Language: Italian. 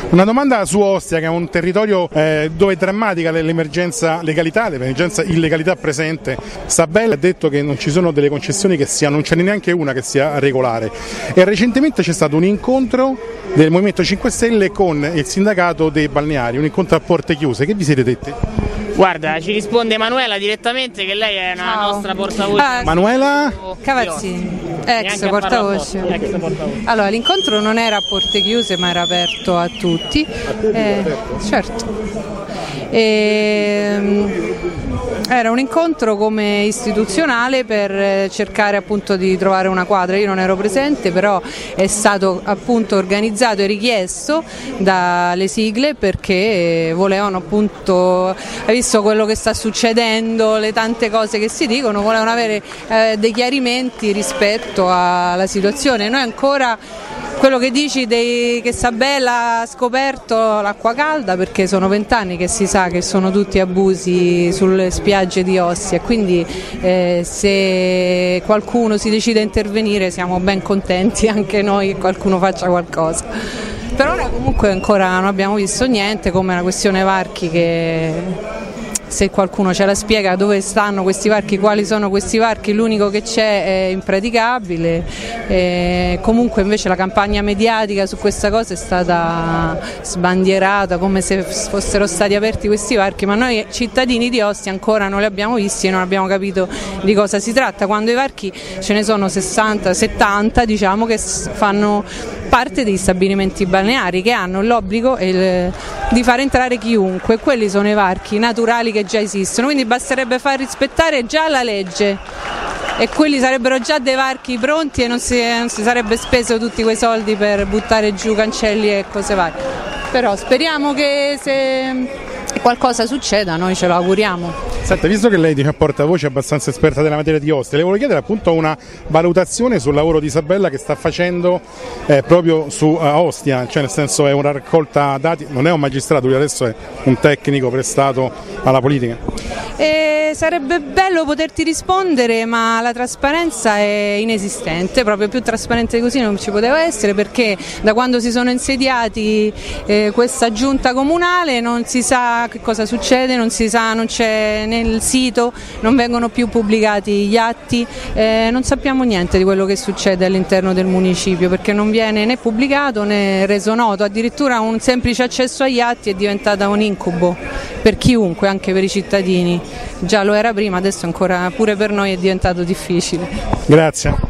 Una domanda su Ostia, che è un territorio dove è drammatica l'emergenza legalità, l'emergenza illegalità presente. Sabella ha detto che non ci sono delle concessioni non ce n'è neanche una che sia regolare, e recentemente c'è stato un incontro del Movimento 5 Stelle con il sindacato dei balneari, un incontro a porte chiuse. Che vi siete detti? Guarda, ci risponde Manuela direttamente, che lei è una nostra portavoce. Manuela Cavazzini, ex portavoce. Allora, l'incontro non era a porte chiuse ma era aperto a tutti. Certo. Era un incontro come istituzionale per cercare appunto di trovare una quadra. Io non ero presente, però è stato appunto organizzato e richiesto dalle sigle perché volevano appunto, hai visto quello che sta succedendo, le tante cose che si dicono, volevano avere dei chiarimenti rispetto alla situazione. Noi ancora quello che dici che Sabella ha scoperto l'acqua calda, perché sono 20 anni che si sa che sono tutti abusi sulle spiagge di Ostia, quindi se qualcuno si decide a intervenire siamo ben contenti anche noi che qualcuno faccia qualcosa. Per ora comunque ancora non abbiamo visto niente, come la questione varchi, che se qualcuno ce la spiega dove stanno questi varchi, quali sono questi varchi, l'unico che c'è è impraticabile. Comunque invece la campagna mediatica su questa cosa è stata sbandierata come se fossero stati aperti questi varchi, ma noi cittadini di Ostia ancora non li abbiamo visti e non abbiamo capito di cosa si tratta, quando i varchi ce ne sono 60-70, diciamo, che fanno parte degli stabilimenti balneari, che hanno l'obbligo di far entrare chiunque. Quelli sono i varchi naturali che già esistono, quindi basterebbe far rispettare già la legge e quelli sarebbero già dei varchi pronti e non si sarebbe speso tutti quei soldi per buttare giù cancelli e cose varie. Però speriamo che se qualcosa succeda, noi ce lo auguriamo. Senta, visto che lei dice a portavoce abbastanza esperta della materia di Ostia, le volevo chiedere appunto una valutazione sul lavoro di Sabella che sta facendo proprio su Ostia, cioè nel senso è una raccolta dati, non è un magistrato, lui adesso è un tecnico prestato alla politica. Sarebbe bello poterti rispondere, ma la trasparenza è inesistente, proprio più trasparente di così non ci poteva essere, perché da quando si sono insediati questa giunta comunale non si sa che cosa succede, non si sa, non c'è nel sito, non vengono più pubblicati gli atti, non sappiamo niente di quello che succede all'interno del municipio, perché non viene né pubblicato né reso noto, addirittura un semplice accesso agli atti è diventata un incubo per chiunque, anche per i cittadini. Già lo era prima, adesso ancora pure per noi è diventato difficile. Grazie.